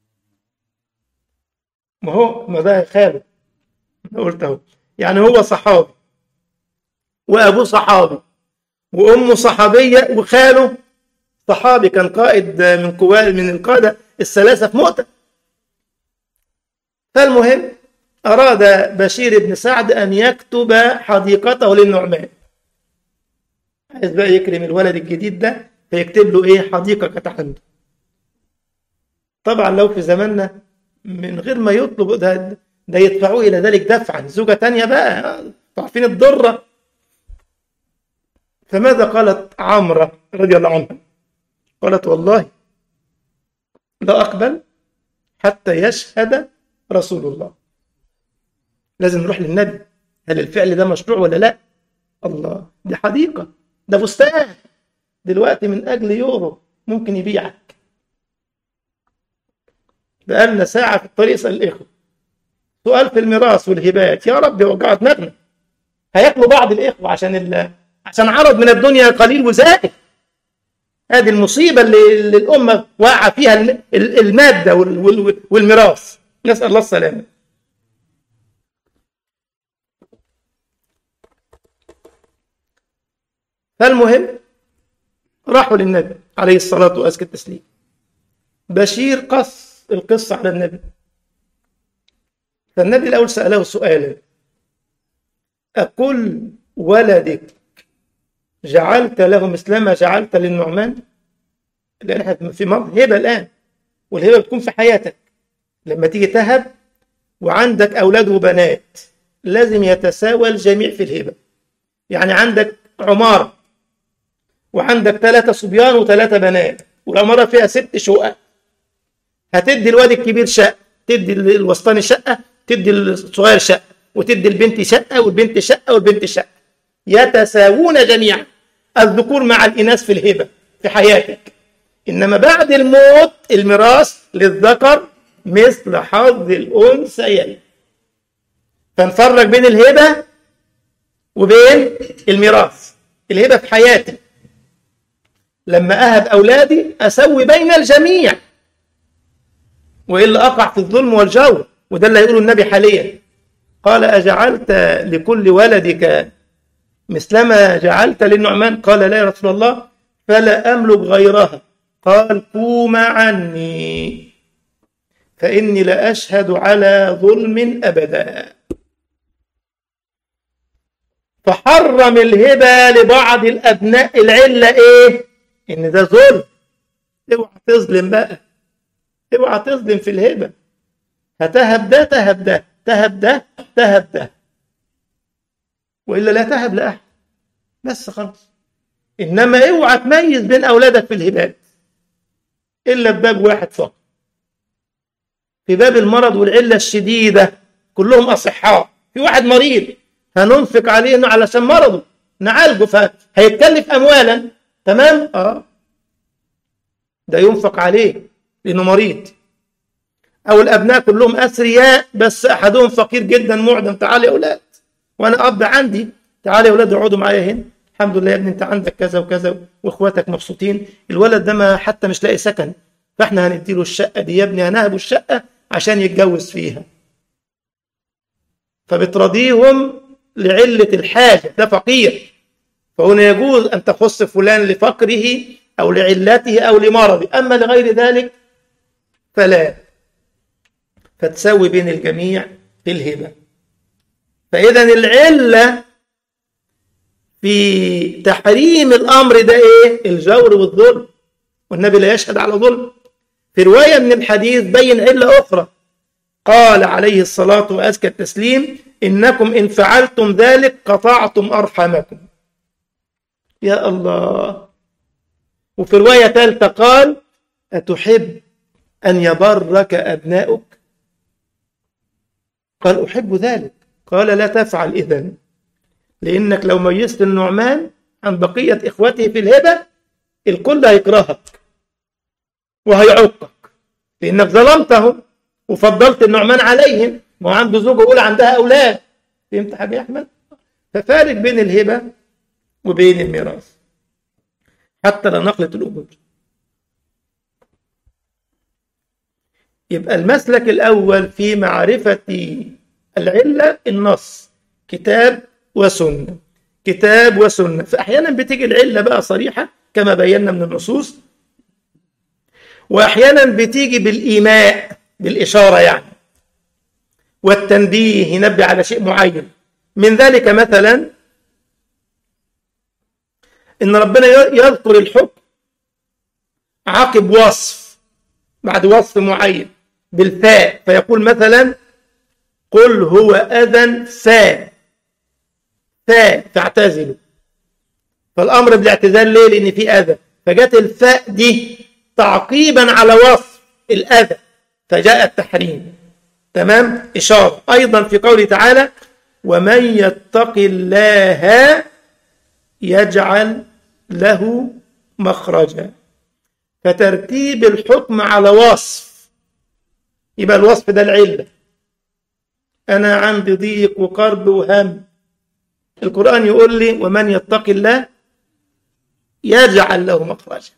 ما هو ما ده خاله، أنا قلت أهو، يعني هو صحابي وأبوه صحابي وأمه صحابية وخاله صحابي، كان قائد من قوات من القادة الثلاثة في مؤتة. فالمهم أراد بشير بن سعد أن يكتب حديقته للنعمان، عايز بقى يكرم الولد الجديد ده فيكتب له إيه؟ حديقة كانت عنده. طبعا لو في زماننا من غير ما يطلب ده, ده يدفعوه إلى ذلك دفعا، زوجة تانية بقى تعرفين الضرة. فماذا قالت عمرة رضي الله عنها؟ قالت والله لا أقبل حتى يشهد رسول الله. لازم نروح للنبي، هل الفعل ده مشروع ولا لا؟ الله، دي حديقة، ده فستان دلوقتي من أجل يورو ممكن يبيعك. بقالنا ساعة في الطريق اسأل الإخوة سؤال في الميراث والهبات، يا رب وجع دماغنا، هياكلوا بعض الإخوة عشان ال... عشان عرض من الدنيا قليل وزائد. هذه المصيبة اللي, اللي الأمة واقعة فيها، المادة والميراث، نسأل الله السلامة. فالمهم راحوا للنبي عليه الصلاة وأزكى التسليم. بشير قص القصة على النبي، فالنبي الأول سأله سؤالا: أكل ولدك جعلت له مثلما جعلت للنعمان؟ لأن احنا في مرض هبة الآن، والهبة بتكون في حياتك. لما تيجي تهب وعندك أولاد وبنات لازم يتساوى الجميع في الهبة. يعني عندك عمارة وعندك ثلاثة صبيان وثلاثة بنات، والعمارة فيها ست شقق، هتدي الواد الكبير شقة، تدي الوسطاني شقة، تدي الصغير شقة، وتدي البنت شقة والبنت شقة والبنت شقة، يتساوون جميعا الذكور مع الإناث في الهبة في حياتك. إنما بعد الموت الميراث للذكر مثل حظ الأنثيين. فنفرق بين الهبة وبين الميراث. الهبة في حياتي، لما أهب أولادي أسوي بين الجميع، وإلا أقع في الظلم والجور. وده اللي يقوله النبي حاليا، قال: أجعلت لكل ولدك مثلما جعلت للنعمان؟ قال: لا يا رسول الله، فلا أملك غيرها. قال: قوم عني فإني لا أشهد على ظلم أبدا. فحرم الهبة لبعض الأبناء. العلة إيه؟ إن ده ظلم. اوعى تظلم بقى، اوعى تظلم في الهبة. هتهب ده تهب ده، تهب ده تهب ده، وإلا لا تهب لأحد، بس خلاص. إنما اوعى تميز بين أولادك في الهبات إلا بباب واحد فقط، في باب المرض والعلة الشديدة. كلهم أصحاء، في واحد مريض هننفق عليه إنه علشان مرضه نعالجه فهيتكلف أموالا، تمام؟ آه ده ينفق عليه لأنه مريض. أو الأبناء كلهم أثرياء بس أحدهم فقير جدا معدم، تعال يا أولاد وأنا أب عندي، تعال يا أولاد اقعدوا معايا هنا، الحمد لله يا ابني أنت عندك كذا وكذا وإخواتك مبسوطين، الولد ده ما حتى مش لاقي سكن، فإحنا هنديله الشقة دي يا ابني، هنهبه الشقة عشان يتجوز فيها. فبترضيهم لعلة الحاجة، ده فقير، فهنا يجوز أن تخص فلان لفقره أو لعلته أو لمرضه، أما لغير ذلك فلا. فتسوي بين الجميع في الهبة. فإذا العلة في تحريم الأمر ده إيه؟ الجور والظلم، والنبي لا يشهد على ظلم. في رواية من الحديث بين علة أخرى، قال عليه الصلاة وأزكى التسليم: إنكم إن فعلتم ذلك قطعتم أرحامكم. يا الله. وفي رواية ثالثة قال: أتحب أن يبرك أبناؤك؟ قال أحب ذلك. قال لا تفعل إذن، لأنك لو ميزت النعمان عن بقية إخوته في الهبة الكل هيكرهك وهيعوقك، لأنك ظلمتهم وفضلت النعمان عليهم، ما عنده زوجة أولى عندها أولاد. فهمت حاجة يا أحمد؟ ففارق بين الهبة وبين الميراث حتى لا نخلط الأمور. يبقى المسلك الأول في معرفة العلة النص، كتاب وسنة، كتاب وسنة. فأحيانا بتيجي العلة بقى صريحة كما بينا من النصوص، وأحيانا بتيجي بالإيماء بالإشارة يعني، والتنبيه ينبه على شيء معين. من ذلك مثلا إن ربنا يذكر الحكم عقب وصف، بعد وصف معين بالفاء، فيقول مثلا قل هو أذى فاء فاء فاعتزلوا. فالأمر بالاعتزال ليه؟ لأن في أذى، فجاءت الفاء دي تعقيبا على وصف الأذى فجاء التحريم. تمام؟ إشارة. أيضا في قوله تعالى ومن يتق الله يجعل له مخرجا، فترتيب الحكم على وصف، يبقى الوصف ده العلة. أنا عندي ضيق وكرب وهم، القرآن يقول لي ومن يتق الله يجعل له مخرجا.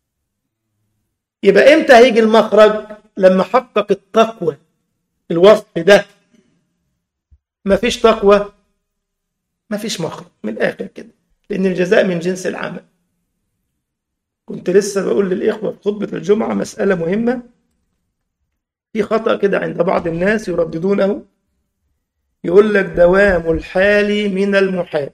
يبقى إمتى هيجي المخرج؟ لما حقق التقوى. الوصف ده ما فيش تقوى ما فيش مخرج، من الآخر كده، لأن الجزاء من جنس العمل. كنت لسه بقول للإخوة في خطبة الجمعة مسألة مهمة، في خطأ كده عند بعض الناس يرددونه، يقول لك دوام الحال من المحال.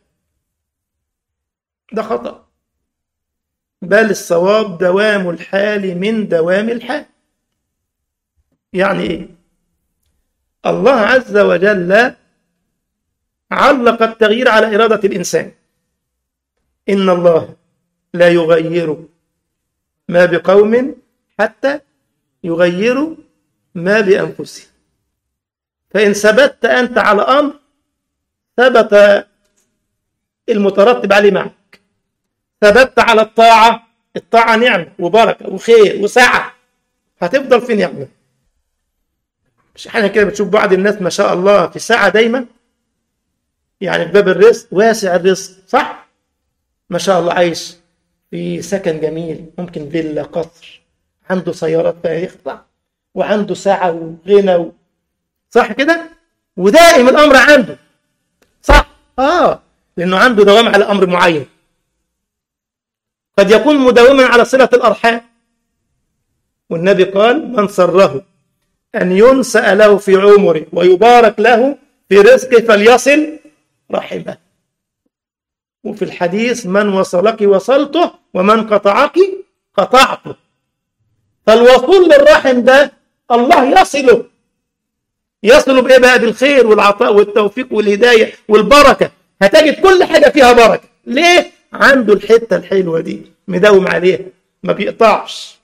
ده خطأ، بل الصواب دوام الحال من دوام الحال. يعني إيه؟ الله عز وجل علق التغيير على إرادة الإنسان. إن الله لا يغير ما بقوم حتى يغيروا ما بأنفسهم. فإن ثبت أنت على أمر ثبت المترتب عليه معك. ثبت على الطاعة، الطاعة نعمة وبركة وخير وسعة، هتفضل في نعمة. مش احنا كده بتشوف بعض الناس ما شاء الله في سعة دايما، يعني في باب الرزق واسع الرزق، صح؟ ما شاء الله عايش في سكن جميل، ممكن فيلا قصر، عنده سيارات فارهة، وعنده سعة وغنى و... صح كده؟ ودائم الأمر عنده، صح؟ آه لأنه عنده دوام على أمر معين. قد يكون مداوما على صلة الأرحام، والنبي قال من سره أن ينسأ له في عمره ويبارك له في رزقه فليصل رحمه. وفي الحديث من وصلك وصلته ومن قطعك قطعته. فالوصول للرحم ده الله يصله. يصله بإيه بقى؟ بالخير والعطاء والتوفيق والهداية والبركة. هتجد كل حاجة فيها بركة. ليه؟ عنده الحتة الحلوة دي مداوم عليها، ما بيقطعش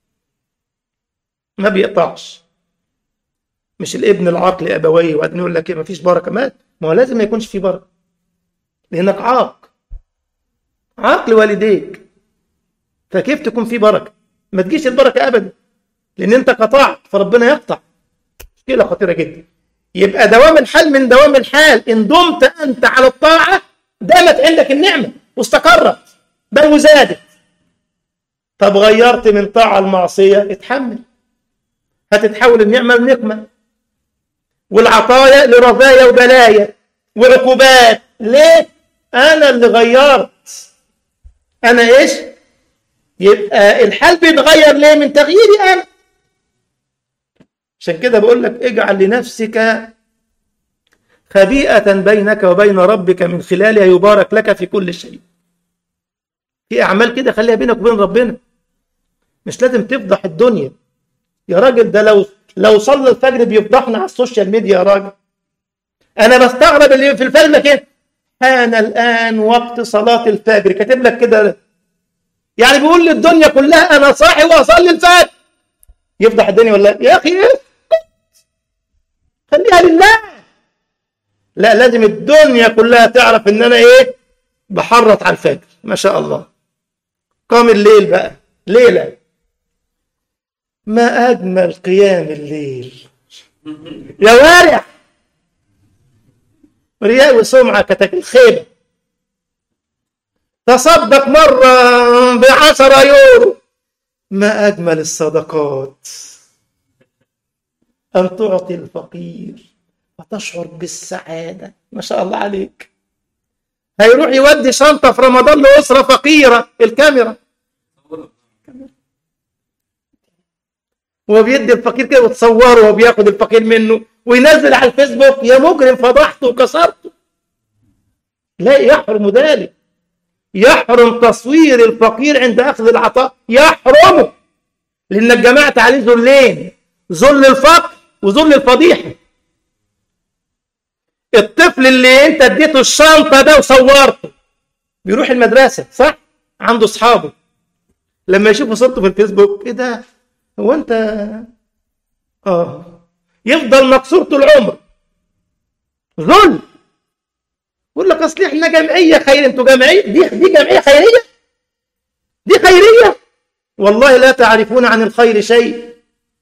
ما بيقطعش. مش الابن العاقل أبويه وبعدين يقول لك ما فيش بركة. ما ما هو لازم ما يكونش فيه بركة، لأنك عاق عاقل والديك، فكيف تكون فيه بركة؟ ما تجيش البركة أبدا، لأن أنت قطعت فربنا يقطع. مشكلة خطيرة جدا. يبقى دوام الحال من دوام الحال. إن دمت أنت على الطاعة دامت عندك النعمة واستقرت بل وزادت. طب غيرت من طاعة المعصية، اتحمل، هتتحول النعمة لنقمة والعطايا لرذايا وبلايا وعقوبات. ليه؟ أنا اللي غيرت. أنا إيش؟ يبقى الحال بيتغير ليه؟ من تغييري أنا. عشان كده بقول لك اجعل لنفسك خبيئة بينك وبين ربك من خلالها يبارك لك في كل شيء. في أعمال كده خليها بينك وبين ربنا، مش لازم تفضح الدنيا. يا راجل ده لو لو صلى الفجر بيفضحنا على السوشيال ميديا يا راجل. أنا بستغرب اللي في الفجر كده حان الآن وقت صلاة الفجر، كاتب لك كده، يعني بيقول للدنيا كلها أنا صاحي وأصلي الفجر. يفضح الدنيا ولا يا أخي؟ خليها لله. لا، لازم الدنيا كلها تعرف ان انا ايه، بحرط على الفجر. ما شاء الله. قام الليل بقى ليلة، ما اجمل قيام الليل يا وارع. رياء وسمعة كتك الخيبة. تصدق مرة بعشرة يورو. ما أجمل الصدقات أن تعطي الفقير وتشعر بالسعادة. ما شاء الله عليك. هيروح يودي شنطة في رمضان لأسرة فقيرة، الكاميرا وبيدي الفقير كده وتصوره وبياخد الفقير منه وينزل على الفيسبوك، يا مجرم فضحته وكسرته. لا، يحرم ذلك. يحرم تصوير الفقير عند أخذ العطاء، يحرمه، لأنك جمعت عليه ذلين، ذل الفقر وذل الفضيحة. الطفل اللي انت اديته الشنطة ده وصورته بيروح المدرسة صح؟ عنده أصحابه، لما يشوفوا صورته في الفيسبوك، ايه ده؟ هو انت اه يفضل مكسور طول العمر. ذل. يقول لك اصل احنا جمعيه خير. انتوا جمعيه؟ دي دي جمعيه خيريه؟ دي خيريه؟ والله لا تعرفون عن الخير شيء.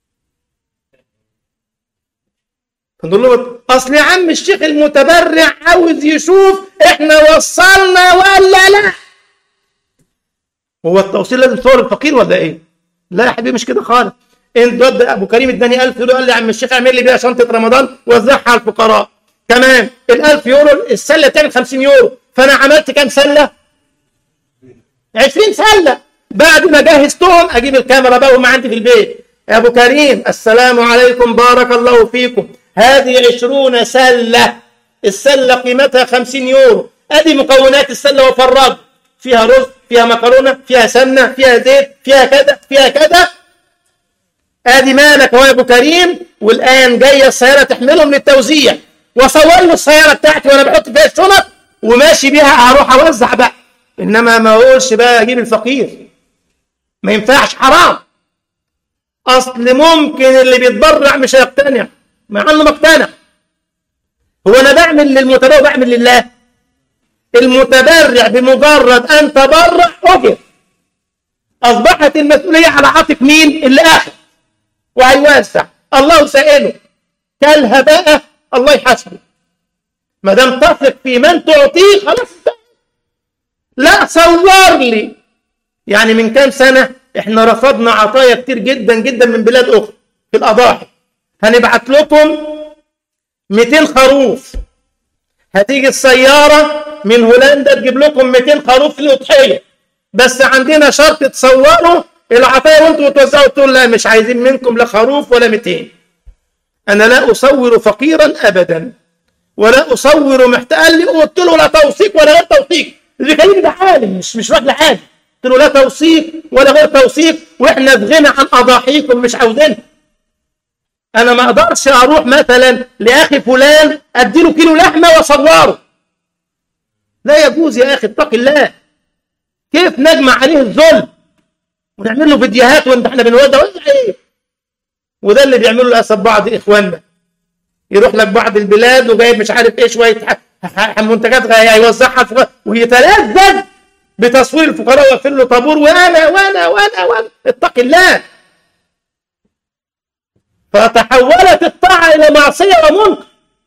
فنقول له اصل يا عم الشيخ المتبرع عاوز يشوف احنا وصلنا ولا لا. هو التوصيل لازم تصور الفقير ولا ايه؟ لا يا حبيبي، مش كده خالص. انت ابو كريم اداني ألف يورو، قال لي يا عم الشيخ اعمل لي بيها شنطه رمضان وزعها على الفقراء. تمام، ال ألف يورو السله تعمل خمسين يورو، فانا عملت كام سله؟ عشرين سله. بعد ما جهزتهم اجيب الكاميرا بقى وهم عندي في البيت. يا ابو كريم السلام عليكم بارك الله فيكم، هذه عشرون سله، السله قيمتها خمسين يورو، ادي مكونات السله وفرغ فيها رز، فيها مكرونه، فيها سمنه، فيها زيت، فيها كذا فيها كذا. ادي مالك هو يا ابو كريم. والان جايه السياره تحملهم للتوزيع، واصور له السياره بتاعتي وانا بحط فيها الشنط وماشي بيها، هروح اوزع بقى. انما ما اقولش بقى اجيب الفقير، ما ينفعش، حرام. اصل ممكن اللي بيتبرع مش هيقتنع، مع انه مقتنع. هو انا بعمل للمتبرع وبعمل لله؟ المتبرع بمجرد ان تبرع اجر. اصبحت المسؤوليه على عاتق مين؟ اللي اخذ وهيوزع. الله سائله، كلها بقى الله يحاسبه. ما دام تثق في من تعطيه خلاص بقى. لا صور لي. يعني من كام سنه احنا رفضنا عطايا كتير جدا جدا من بلاد اخرى في الاضاحي. هنبعت لكم مئتين خروف، هتيجي السياره من هولندا تجيب لكم مئتين خروف في الاضحيه، بس عندنا شرط تصوروا العطايا وانتوا توزعوا. تقول لا مش عايزين منكم لا خروف ولا مئتين. انا لا اصور فقيرا ابدا، ولا اصور محتاج. لي قلت له لا توثيق ولا غير توثيق. اللي كلمني ده عالم، مش مش راجل عادي. قلت له لا توثيق ولا غير توثيق، واحنا في غنى عن اضاحيكم مش عاوزينها. انا ما اقدرش اروح مثلا لاخي فلان ادي له كيلو لحمه واصوره. لا يجوز يا اخي، اتق الله. كيف نجمع عليه الظلم ونعمل له فيديوهات وانت احنا بنودع ايه؟ وده اللي بيعمله للاسف بعض اخواننا. يروح لك بعض البلاد وجايب مش عارف ايه شويه منتجات هيوزعها ويتلذذ بتصوير الفقراء ويقفل له طابور وانا وانا وانا وانا. اتق الله. فتحولت الطاعه الى معصيه ومنكر.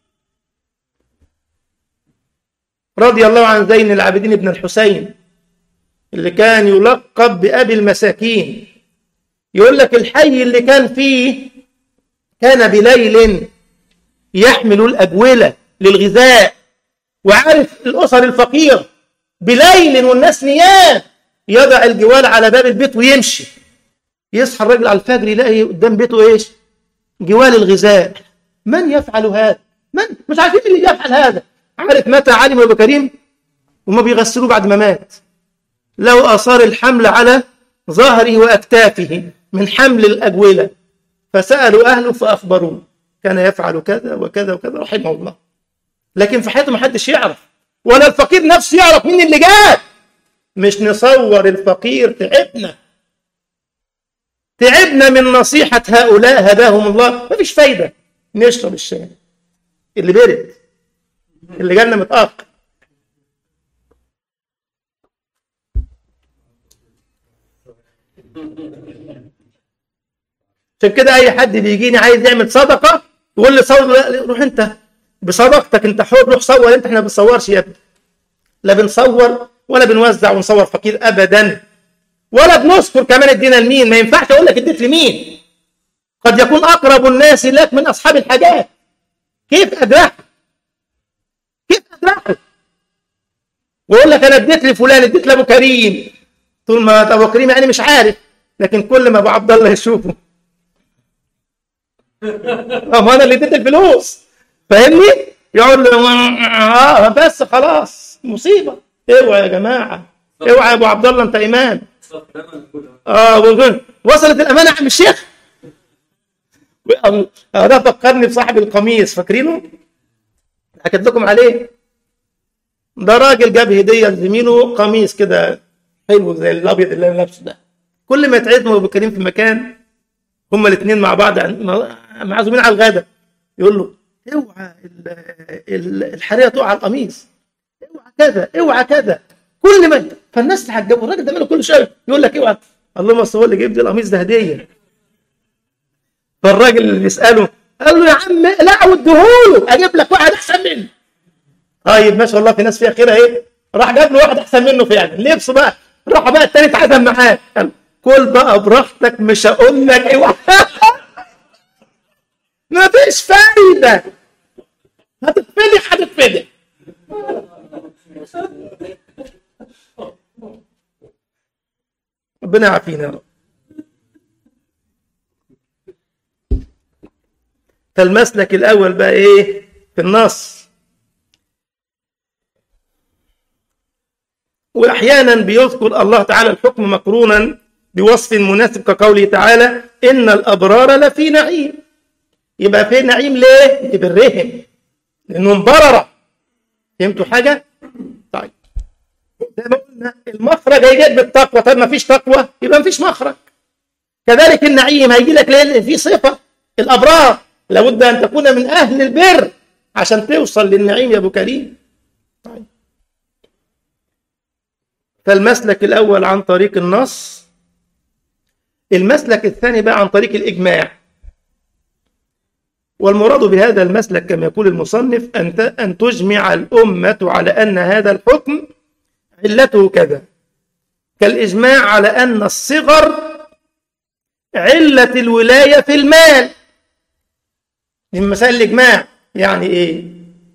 رضي الله عن زين العابدين بن الحسين اللي كان يلقب بأبي المساكين. يقول لك الحي اللي كان فيه كان بليل يحمل الأجولة للغذاء، وعارف الأسر الفقير بليل والناس نيام يضع الجوال على باب البيت ويمشي. يصحى الرجل على الفجر يلاقي قدام بيته ايش؟ جوال الغذاء. من يفعل هذا؟ من؟ مش عارفين اللي يفعل هذا. عارف متى علم ابو كريم؟ وما بيغسلوه بعد ما مات. لو أصار الحمل على ظهره وأكتافه من حمل الأجولة، فسألوا أهله فأخبروه كان يفعل كذا وكذا وكذا رحمه الله. لكن في حياته ما حدش يعرف، ولا الفقير نفسه يعرف مين اللي جاب. مش نصور الفقير. تعبنا تعبنا من نصيحة هؤلاء هداهم الله. ما فيش فايدة. نشرب الشاي اللي برد اللي جالنا متأخر. عشان كده اي حد بيجيني عايز يعمل صدقه يقول لي صور، لا روح انت بصدقتك انت حر، روح صور انت، احنا ما بنصورش يا ابني. لا بنصور ولا بنوزع ونصور فقير ابدا، ولا بنذكر كمان ادينا لمين. ما ينفعش اقول لك اديت لمين، قد يكون اقرب الناس لك من اصحاب الحاجات. كيف ادركه؟ كيف ادركه؟ ويقول لك انا اديت لفلان، اديت لابو كريم. طول ما ابو كريم يعني مش عارف، لكن كل ما ابو عبد الله يشوفه ما انا اللي اديت الفلوس، فاهمني؟ يقول له اه بس خلاص مصيبه. اوعى يا جماعه، اوعى يا ابو عبد الله انت امام. اه وصلت الامانه يا عم الشيخ. ده فكرني بصاحب القميص، فاكرينه؟ حكيت لكم عليه. ده راجل جاب هديه لزميله قميص كده حلو زي الابيض اللي انا لابسه ده. كل ما يتعزموا ابو كريم في مكان هما الاثنين مع بعض معزومين على الغداء، يقول له اوعى الحريقه تقع على القميص، اوعى كذا اوعى كذا. كل ما فالناس تحجبوا الراجل ده ماله كل شويه يقول لك اوعى. اللهم اصل هو اللي جايب لي القميص ده هديه. فالراجل اللي بيساله قال له يا عم لا وديهوله اجيب لك واحد احسن منه. طيب ما شاء الله في ناس فيها خير اهي، راح جاب له واحد احسن منه فعلا، لبسه بقى راح بقى الثاني اتعزم معاه، كل بقى براحتك مش هقول لك اوعى. ما فيش فايده، هتتفضح هتتفضح. ربنا يعافينا يا رب. فالمسلك الاول بقى ايه في النص؟ واحيانا بيذكر الله تعالى الحكم مقرونا بوصف مناسب كقوله تعالى ان الابرار لفي نعيم. يبقى في نعيم ليه؟ لبرهم، لانهم برره. فهمتوا حاجه؟ طيب زي ما قلنا المخرج هيجي بالتقوى، طيب ما فيش تقوى يبقى ما فيش مخرج. كذلك النعيم هيجي لك ليه؟ في صفه الابرار، لابد ان تكون من اهل البر عشان توصل للنعيم يا ابو كريم. طيب فالمسلك الاول عن طريق النص، المسلك الثاني بقى عن طريق الاجماع. والمراد بهذا المسلك كما يقول المصنف أن أن تجمع الأمة على أن هذا الحكم علته كذا، كالإجماع على أن الصغر علة الولاية في المال. من مسائل الإجماع يعني إيه؟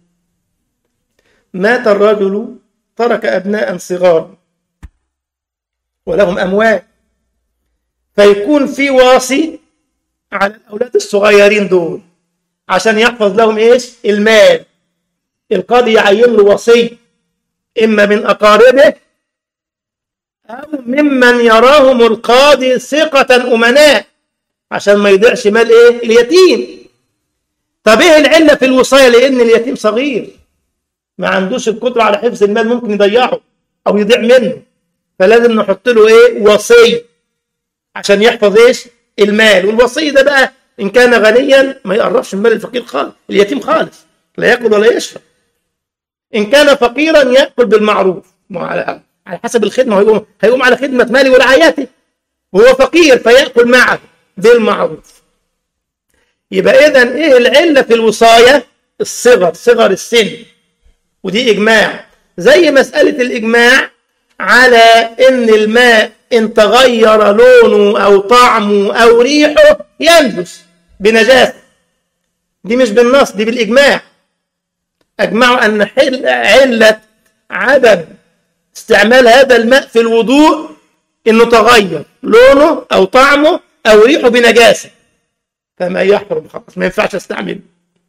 مات الرجل ترك أبناء صغار ولهم أموال، فيكون في واصي على الأولاد الصغيرين دول عشان يحفظ لهم إيش؟ المال. القاضي يعين له وصي إما من أقاربه أو ممن يراهم القاضي ثقة أمناء عشان ما يضيعش مال إيه؟ اليتيم. طب إيه العلة في الوصاية؟ لأن اليتيم صغير ما عندوش القدرة على حفظ المال، ممكن يضيعه أو يضيع منه، فلازم نحط له إيه؟ وصي عشان يحفظ إيش؟ المال. والوصي ده بقى إن كان غنيا ما يقربش من مال الفقير خالص، اليتيم خالص، لا يأكل ولا يشرب. إن كان فقيرا يأكل بالمعروف، على حسب الخدمة، هيقوم, هيقوم على خدمة مالي ورعايته، وهو فقير فيأكل معه بالمعروف. يبقى إذن إيه العلة في الوصاية؟ الصغر، صغر السن، ودي إجماع. زي مسألة الإجماع على إن الماء إن تغير لونه أو طعمه أو ريحه ينجس بنجاسة، دي مش بالنص، دي بالإجماع. أجمعوا أن علة عدم استعمال هذا الماء في الوضوء إنه تغير لونه أو طعمه أو ريحه بنجاسة، فما يحرم خلاص ما ينفعش استعمله.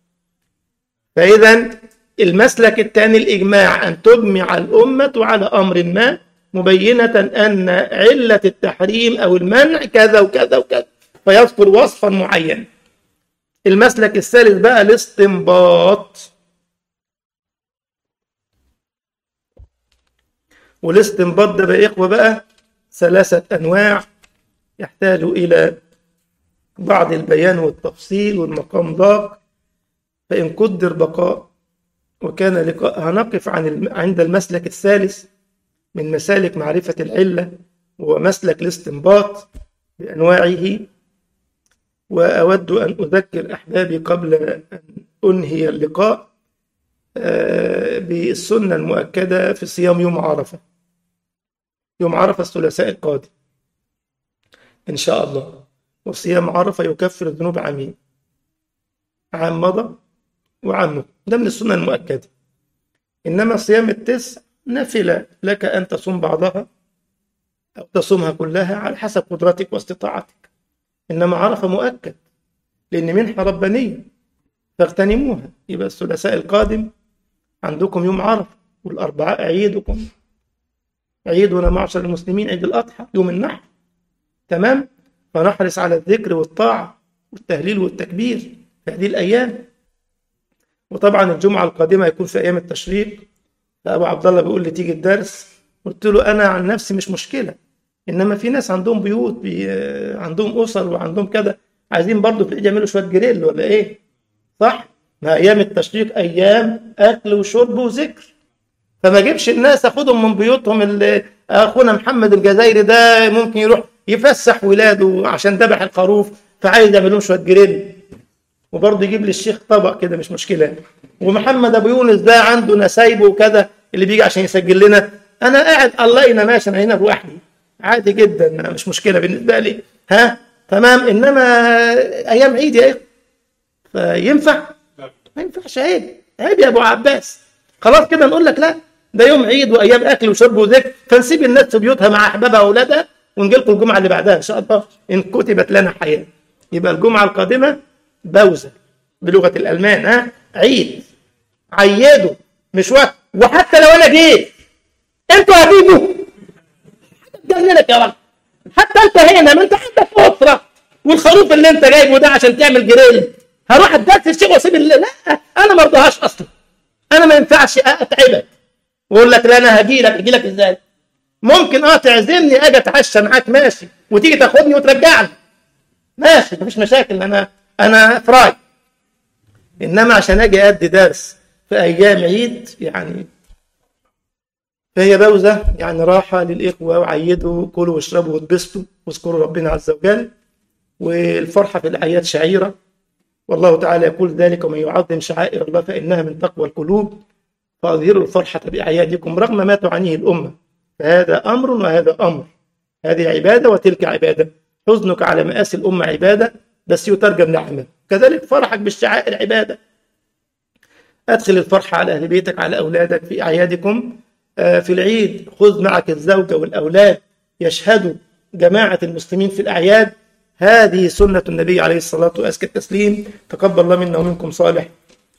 فإذا المسلك الثاني الإجماع، أن تجمع الأمة على أمر ما مبينة أن علة التحريم أو المنع كذا وكذا وكذا، فيذكر وصفا معين. المسلك الثالث بقى الاستنباط. والاستنباط ده بقى إخوة بقى ثلاثة أنواع يحتاج إلى بعض البيان والتفصيل، والمقام ضاق، فإن قدر بقاء وكان لقاء. هنقف عن الم... عند المسلك الثالث من مسالك معرفة العلة، ومسلك الاستنباط بأنواعه. وأود أن أذكر أحبابي قبل أن أنهي اللقاء بالسنة المؤكدة في صيام يوم عرفة. يوم عرفة الثلاثاء القادم إن شاء الله. وصيام عرفة يكفر الذنوب عامين، عام مضى وعام مضى، ده من السنة المؤكدة. إنما صيام التسع نافلة لك أن تصوم بعضها أو تصومها كلها على حسب قدرتك واستطاعتك. إنما عرفة مؤكد لأن منحة ربانية فاغتنموها. يبقى الثلاثاء القادم عندكم يوم عرفة، والأربعاء عيدكم، عيدنا معشر المسلمين عيد الأضحى يوم النحر. تمام؟ فنحرص على الذكر والطاعة والتهليل والتكبير في هذه الأيام. وطبعا الجمعة القادمة يكون في أيام التشريق. فأبو عبد الله بيقول لي تيجي الدرس، قلت له أنا عن نفسي مش مشكلة، إنما في ناس عندهم بيوت، بي... عندهم أسر وعندهم كذا، عايزين برضو في العيد يعملوا شوية جريل ولا إيه؟ صح؟ ما أيام التشريق أيام أكل وشرب وذكر، فما أجيبش الناس أخدهم من بيوتهم. اللي أخونا محمد الجزائري ده ممكن يروح يفسح ولاده عشان ذبح الخروف، فعايز يعملون شوية جريل، وبرضه يجيب لي الشيخ طبق كده مش مشكلة. ومحمد أبو يونس ده عنده نسايبه وكذا اللي بيجي عشان يسجل لنا، أنا قاعد الله ينا ماشي، أنا هنا لوحدي عادي جدا، مش مشكلة بالنسبة لي. ها تمام. إنما أيام عيد يا إخوة فينفع؟ ما ينفعش، عيب عيب يا أبو عباس. خلاص كده نقول لك لا، ده يوم عيد وأيام أكل وشرب وذكر، فنسيب الناس في بيوتها مع أحبابها وأولادها، ونجي لكم الجمعة اللي بعدها إن شاء الله إن كتبت لنا حياة. يبقى الجمعة القادمة بوزة بلغة الألمان، ها عيد، عيدوا مش وقت. وحتى لو أنا جيت أنتوا هتيجوا جننك يا رب، حتى أنت هنا ما أنت عندك أسرة، والخروف اللي أنت جايبه ده عشان تعمل جريل، هروح أدرس الشيخ وأسيب اللي لا أنا ما رضاهاش أصلا. أنا ما ينفعش أتعبك وأقول لك لا أنا هجي لك. هجي لك إزاي؟ ممكن أه تعزمني أجي أتعشى معاك ماشي، وتيجي تاخدني وترجعني ماشي، مفيش مشاكل، أنا أنا فراي. إنما عشان أجي أدي درس في أيام عيد يعني فهي بوزة، يعني راحة للإخوة، وعيدوا كلوا واشربوا واتبسطوا واذكروا ربنا عز وجل. والفرحة في الأعياد شعيرة، والله تعالى يقول ذلك ومن يعظم شعائر الله فإنها من تقوى القلوب، فأظهروا الفرحة بأعيادكم رغم ما تعانيه الأمة، فهذا أمر وهذا أمر، هذه عبادة وتلك عبادة. حزنك على مآسي الأمة عبادة بس يترجم لعمل، كذلك فرحك بالشعائر عبادة. أدخل الفرحة على أهل بيتك، على أولادك في أعيادكم. في العيد خذ معك الزوجة والأولاد يشهدوا جماعة المسلمين في الأعياد. هذه سنة النبي عليه الصلاة وأزكى التسليم. تقبل الله منا ومنكم صالح